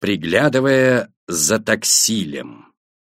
приглядывая за Таксилем.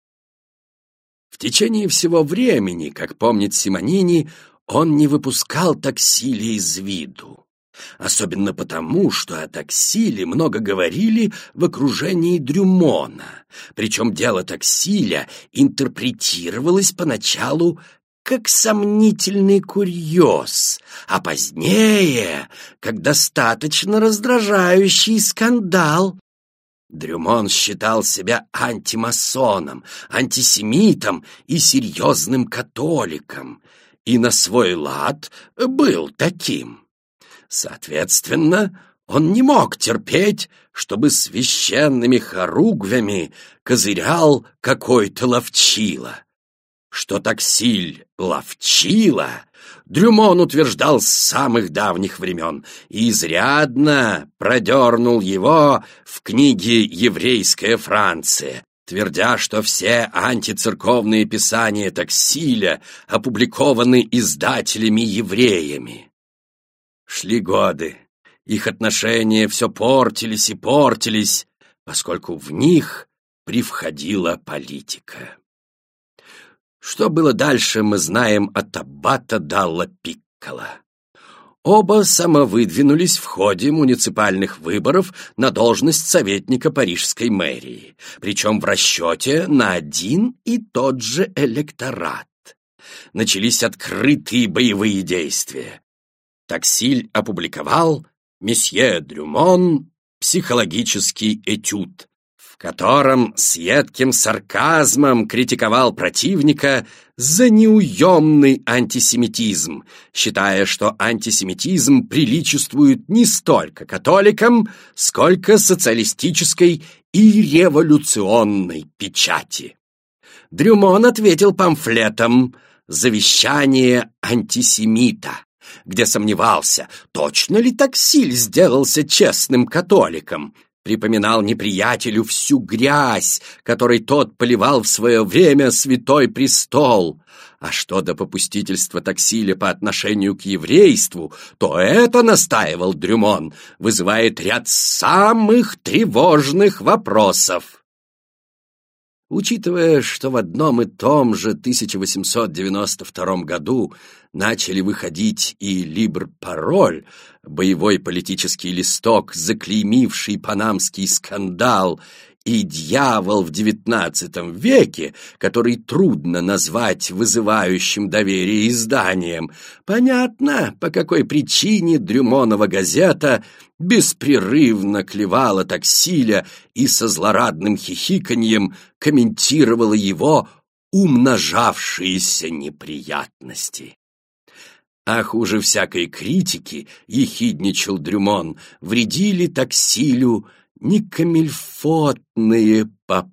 В течение всего времени, как помнит Симонини, он не выпускал Таксиля из виду. Особенно потому, что о Таксиле много говорили в окружении Дрюмона, причем дело Таксиля интерпретировалось поначалу как сомнительный курьез, а позднее как достаточно раздражающий скандал. Дрюмон считал себя антимасоном, антисемитом и серьезным католиком, и на свой лад был таким. Соответственно, он не мог терпеть, чтобы священными хоругвями козырял какой-то ловчила. Что Таксиль ловчила, Дрюмон утверждал с самых давних времен и изрядно продернул его в книге «Еврейская Франция», твердя, что все антицерковные писания Таксиля опубликованы издателями-евреями. Шли годы, их отношения все портились и портились, поскольку в них привходила политика. Что было дальше, мы знаем от аббата Далла Пикколо. Оба самовыдвинулись в ходе муниципальных выборов на должность советника парижской мэрии, причем в расчете на один и тот же электорат. Начались открытые боевые действия. Таксиль опубликовал «Месье Дрюмон. Психологический этюд», в котором с едким сарказмом критиковал противника за неуемный антисемитизм, считая, что антисемитизм приличествует не столько католикам, сколько социалистической и революционной печати. Дрюмон ответил памфлетом «Завещание антисемита», где сомневался, точно ли Таксиль сделался честным католиком, припоминал неприятелю всю грязь, которой тот поливал в свое время Святой Престол. А что до попустительства Таксиля по отношению к еврейству, то это, настаивал Дрюмон, вызывает ряд самых тревожных вопросов. Учитывая, что в одном и том же 1892 году начали выходить и «Либр-пароль», боевой политический листок, заклеймивший панамский скандал, и «Дьявол в XIX веке», который трудно назвать вызывающим доверие изданием, понятно, по какой причине Дрюмонова газета беспрерывно клевала Таксиля и со злорадным хихиканьем комментировала его умножавшиеся неприятности. А хуже всякой критики, ехидничал Дрюмон, вредили Таксилю некамильфотные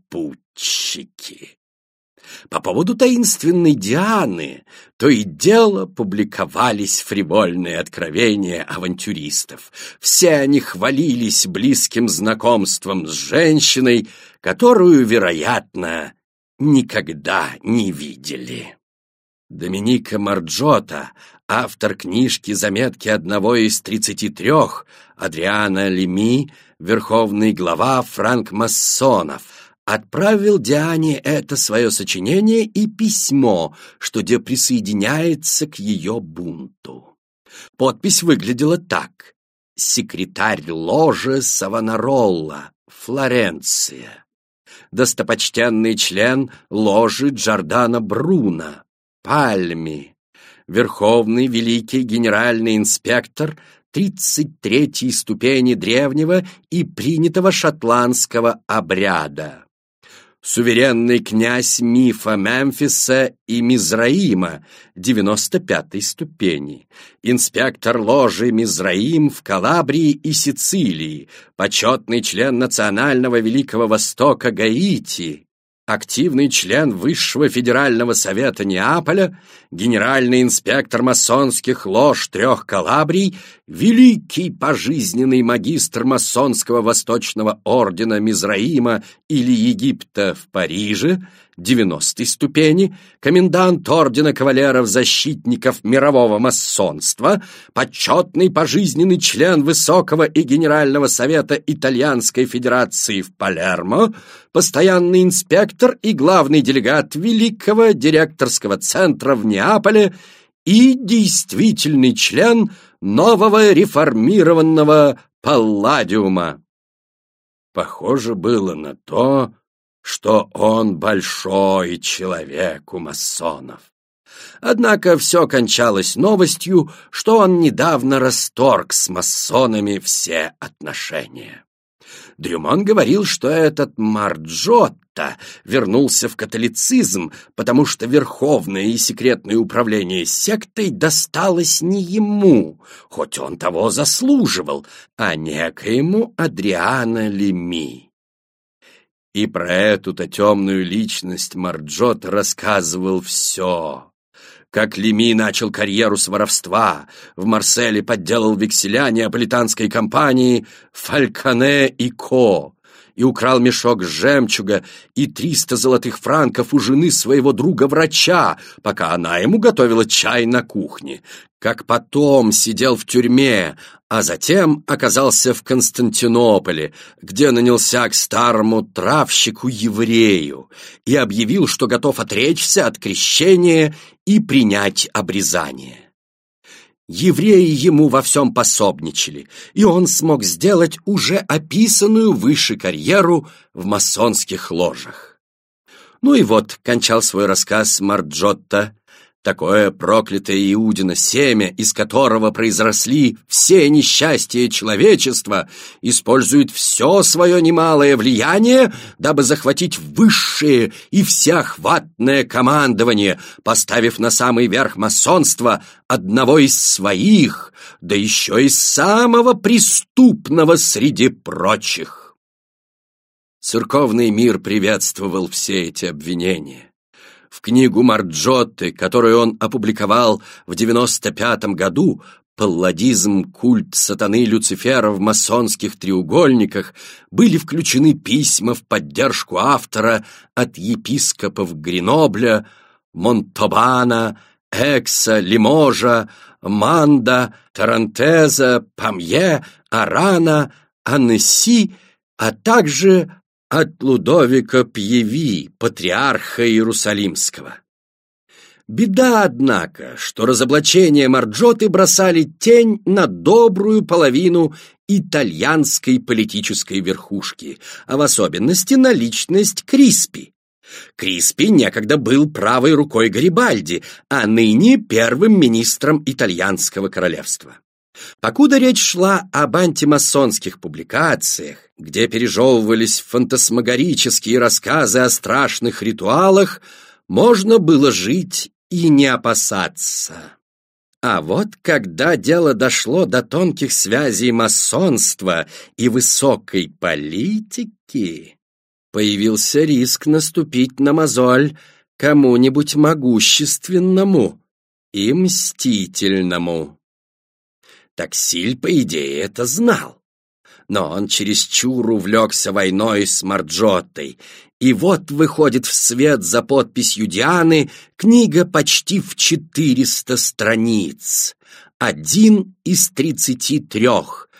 попутчики. По поводу таинственной Дианы то и дело публиковались фривольные откровения авантюристов. Все они хвалились близким знакомством с женщиной, которую, вероятно, никогда не видели. Доминика Марджота, автор книжки «Заметки одного из 33», Адриано Леми, верховный глава франкмассонов, отправил Диане это свое сочинение и письмо, что де присоединяется к ее бунту. Подпись выглядела так: «Секретарь ложи Савонаролла, Флоренция. Достопочтенный член ложи Джордано Бруно, Пальми. Верховный великий генеральный инспектор 33-й ступени древнего и принятого шотландского обряда. Суверенный князь мифа Мемфиса и Мизраима 95-й ступени, инспектор ложи Мизраим в Калабрии и Сицилии, почетный член Национального Великого Востока Гаити, активный член Высшего Федерального Совета Неаполя, генеральный инспектор масонских лож 3 Калабрий, великий пожизненный магистр масонского Восточного Ордена Мизраима или Египта в Париже, 90-й ступени, комендант ордена кавалеров-защитников мирового масонства, почетный пожизненный член Высокого и Генерального совета Итальянской Федерации в Палермо, постоянный инспектор и главный делегат Великого директорского центра в Неаполе и действительный член нового реформированного Палладиума. Похоже было на то, что он большой человек у масонов. Однако все кончалось новостью, что он недавно расторг с масонами все отношения. Дрюмон говорил, что этот Марджотто вернулся в католицизм, потому что верховное и секретное управление сектой досталось не ему, хоть он того заслуживал, а некоему Адриано Леми. И про эту-то темную личность Марджотто рассказывал все. Как Леми начал карьеру с воровства, в Марселе подделал векселя неаполитанской компании «Фальконе и Ко» и украл мешок жемчуга и 300 золотых франков у жены своего друга-врача, пока она ему готовила чай на кухне. Как потом сидел в тюрьме, а затем оказался в Константинополе, где нанялся к старому травщику-еврею и объявил, что готов отречься от крещения и принять обрезание. Евреи ему во всем пособничали, и он смог сделать уже описанную выше карьеру в масонских ложах. Ну и вот, кончал свой рассказ Марджотто, такое проклятое Иудино семя, из которого произросли все несчастья человечества, использует все свое немалое влияние, дабы захватить высшее и всеохватное командование, поставив на самый верх масонства одного из своих, да еще и самого преступного среди прочих. Церковный мир приветствовал все эти обвинения. В книгу Марджотты, которую он опубликовал в 95-м году, «Палладизм. Культ сатаны Люцифера в масонских треугольниках», были включены письма в поддержку автора от епископов Гренобля, Монтобана, Экса, Лиможа, Манда, Тарантеза, Памье, Арана, Аннеси, а также от Лудовика Пьеви, патриарха Иерусалимского. Беда, однако, что разоблачения Марджотты бросали тень на добрую половину итальянской политической верхушки, а в особенности на личность Криспи. Криспи некогда был правой рукой Гарибальди, а ныне первым министром итальянского королевства. Покуда речь шла об антимасонских публикациях, где пережевывались фантасмагорические рассказы о страшных ритуалах, можно было жить и не опасаться. А вот когда дело дошло до тонких связей масонства и высокой политики, появился риск наступить на мозоль кому-нибудь могущественному и мстительному. Таксиль, по идее, это знал, но он чересчур увлекся войной с Марджоттой, и вот выходит в свет за подписью Дианы книга почти в 400 страниц, 1 из 33,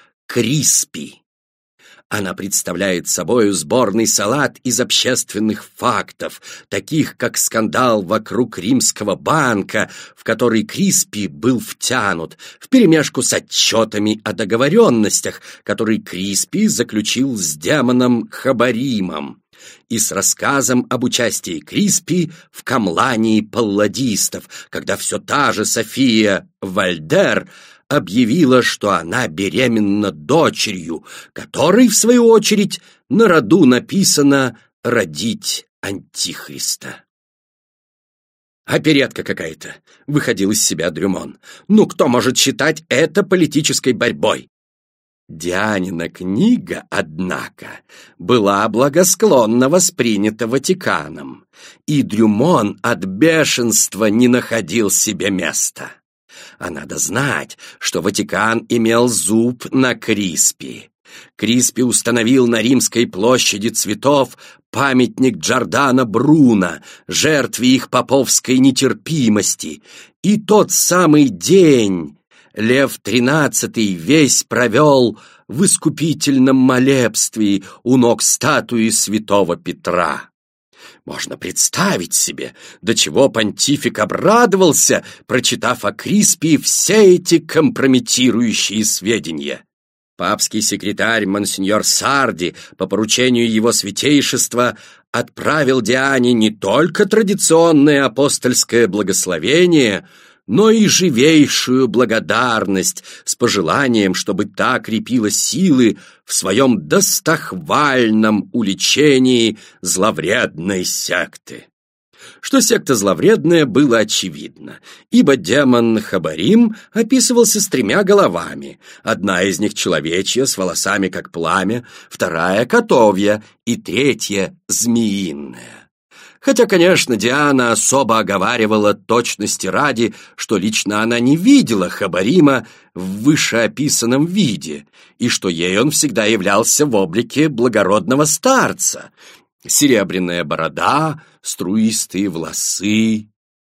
Криспи. Она представляет собою сборный салат из общественных фактов, таких как скандал вокруг римского банка, в который Криспи был втянут, вперемешку с отчетами о договоренностях, которые Криспи заключил с демоном Хабаримом, и с рассказом об участии Криспи в камлании палладистов, когда все та же София Вальдер объявила, что она беременна дочерью, которой, в свою очередь, на роду написано «родить Антихриста». «Оперетка какая-то», — выходил из себя Дрюмон. «Ну, кто может считать это политической борьбой?» Дианина книга, однако, была благосклонно воспринята Ватиканом, и Дрюмон от бешенства не находил себе места. А надо знать, что Ватикан имел зуб на Криспи. Криспи установил на Римской площади Цветов памятник Джордано Бруно, жертве их поповской нетерпимости. И тот самый день Лев XIII весь провел в искупительном молебстве у ног статуи святого Петра. Можно представить себе, до чего понтифик обрадовался, прочитав о Криспи все эти компрометирующие сведения. Папский секретарь монсеньор Сарди по поручению его святейшества отправил Диане не только традиционное апостольское благословение, но и живейшую благодарность с пожеланием, чтобы та крепила силы в своем достохвальном уличении зловредной секты. Что секта зловредная, было очевидно, ибо демон Хабарим описывался с 3 головами, одна из них человечья, с волосами как пламя, вторая котовья и третья змеиная. Хотя, конечно, Диана особо оговаривала точности ради, что лично она не видела Хабарима в вышеописанном виде, и что ей он всегда являлся в облике благородного старца. Серебряная борода, струистые волосы.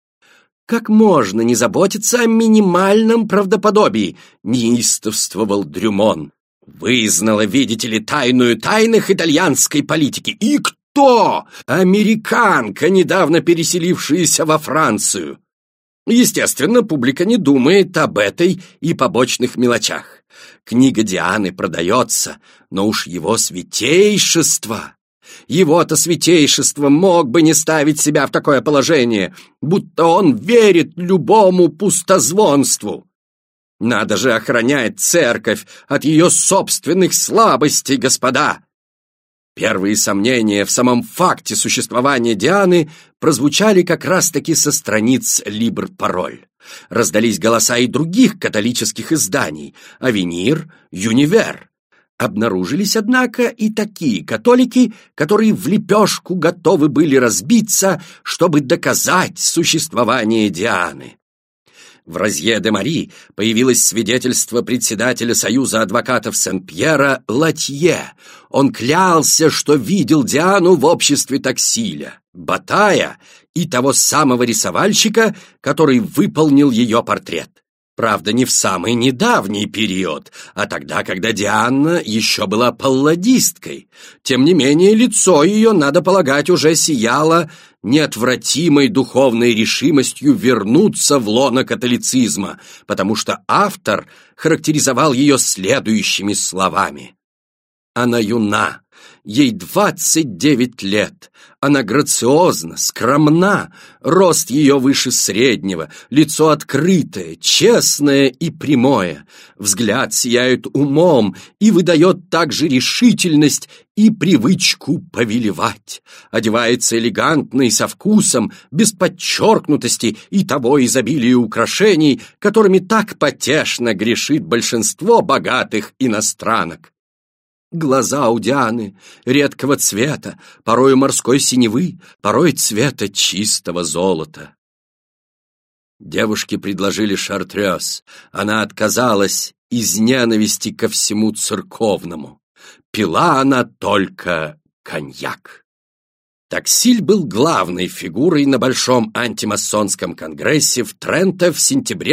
«Как можно не заботиться о минимальном правдоподобии?» — неистовствовал Дрюмон. «Вызнала, видите ли, тайную тайных итальянской политики. И кто? Американка, недавно переселившаяся во Францию. Естественно, публика не думает об этой и побочных мелочах. Книга Дианы продается, но уж его святейшество... Его-то святейшество мог бы не ставить себя в такое положение, будто он верит любому пустозвонству. Надо же охранять церковь от ее собственных слабостей, господа!» Первые сомнения в самом факте существования Дианы прозвучали как раз-таки со страниц «Либр-пароль». Раздались голоса и других католических изданий «Авенир», «Юнивер». Обнаружились, однако, и такие католики, которые в лепешку готовы были разбиться, чтобы доказать существование Дианы. В Розье-де-Мари появилось свидетельство председателя Союза адвокатов Сен-Пьера Латье. Он клялся, что видел Диану в обществе Таксиля, Батая и того самого рисовальщика, который выполнил ее портрет. Правда, не в самый недавний период, а тогда, когда Диана еще была палладисткой. Тем не менее, лицо ее, надо полагать, уже сияло неотвратимой духовной решимостью вернуться в лоно католицизма, потому что автор характеризовал ее следующими словами. «Она юна, ей 29 лет, она грациозна, скромна, рост ее выше среднего, лицо открытое, честное и прямое, взгляд сияет умом и выдает также решительность и привычку повелевать, одевается элегантно и со вкусом, без подчеркнутости и того изобилия украшений, которыми так потешно грешит большинство богатых иностранок. Глаза у Дианы редкого цвета, порою морской синевы, порой цвета чистого золота». Девушке предложили шартрёз. Она отказалась из ненависти ко всему церковному. Пила она только коньяк. Таксиль был главной фигурой на Большом антимасонском конгрессе в Тренто в сентябре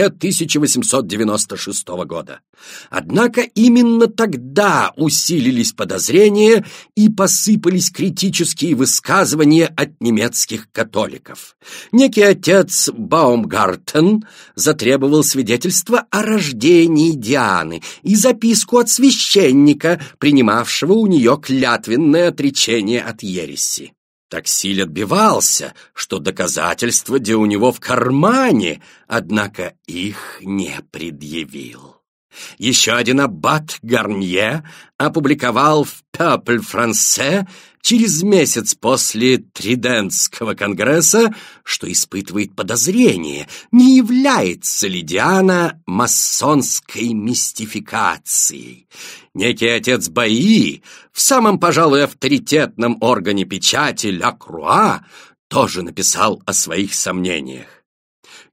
1896 года. Однако именно тогда усилились подозрения и посыпались критические высказывания от немецких католиков. Некий отец Баумгартен затребовал свидетельство о рождении Дианы и записку от священника, принимавшего у нее клятвенное отречение от ереси. Таксиль отбивался, что доказательства где у него в кармане, однако их не предъявил. Еще один аббат Гарнье опубликовал в «Peuple français» через месяц после Тридентского конгресса, что испытывает подозрение, не является ли Диана масонской мистификацией. Некий отец Баи в самом, пожалуй, авторитетном органе печати «Ля Круа» тоже написал о своих сомнениях.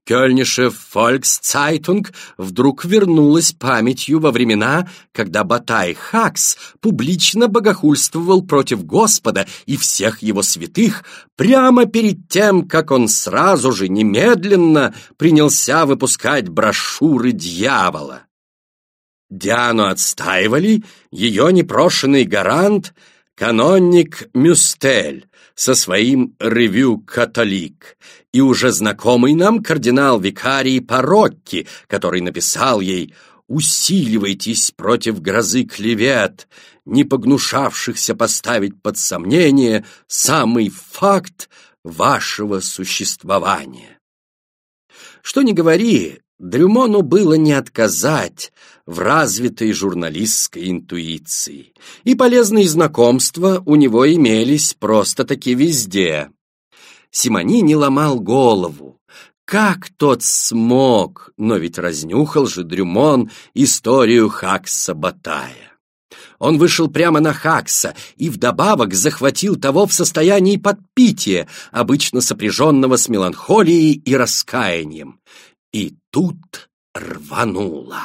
Кёльнисche Volkszeitung вдруг вернулась памятью во времена, когда Батай Хакс публично богохульствовал против Господа и всех его святых прямо перед тем, как он сразу же, немедленно принялся выпускать брошюры дьявола. Диану отстаивали ее непрошенный гарант, каноник Мюстель, со своим «Ревю Католик», и уже знакомый нам кардинал-викарий Парокки, который написал ей: «Усиливайтесь против грозы клевет, не погнушавшихся поставить под сомнение самый факт вашего существования». Что ни говори, Дрюмону было не отказать в развитой журналистской интуиции, и полезные знакомства у него имелись просто-таки везде. Симонини ломал голову, как тот смог, но ведь разнюхал же Дрюмон историю Хакса Батая. Он вышел прямо на Хакса и вдобавок захватил того в состоянии подпития, обычно сопряженного с меланхолией и раскаянием. И тут рвануло.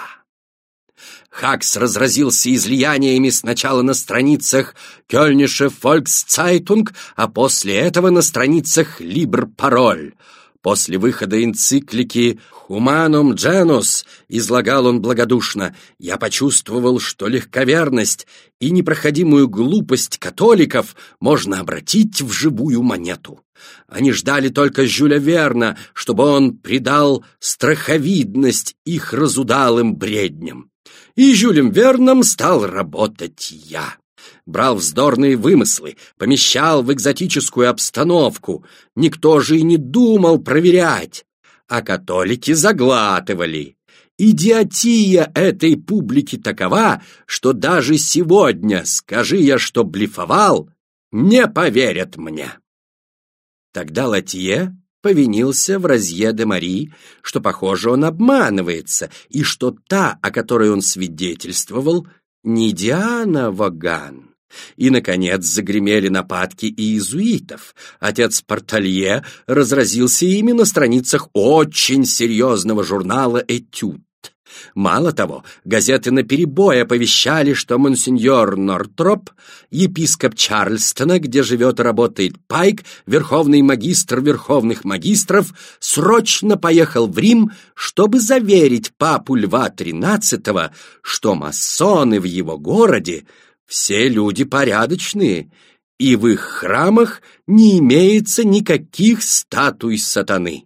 Хакс разразился излияниями сначала на страницах Кёльнисche Volkszeitung, а после этого на страницах Liber Parol. После выхода энциклики «Humanum Genus» излагал он благодушно: «Я почувствовал, что легковерность и непроходимую глупость католиков можно обратить в живую монету. Они ждали только Жюля Верна, чтобы он придал страховидность их разудалым бредням. И Жюлем Верном стал работать я. Брал вздорные вымыслы, помещал в экзотическую обстановку. Никто же и не думал проверять, а католики заглатывали. Идиотия этой публики такова, что даже сегодня, скажи я, что блефовал, не поверят мне». Тогда Латье повинился в Розье де Мари, что, похоже, он обманывается, и что та, о которой он свидетельствовал, не Диана Воган. И, наконец, загремели нападки иезуитов. Отец Порталье разразился ими на страницах очень серьезного журнала «Этюд». Мало того, газеты наперебой оповещали, что монсеньор Нортроп, епископ Чарльстона, где живет и работает Пайк, верховный магистр верховных магистров, срочно поехал в Рим, чтобы заверить папу Льва XIII, что масоны в его городе все люди порядочные, и в их храмах не имеется никаких статуй сатаны.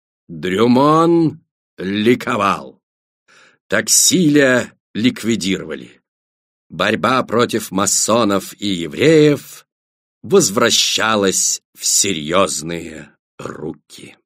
Дрюмон ликовал. Таксиля ликвидировали. Борьба против масонов и евреев возвращалась в серьезные руки.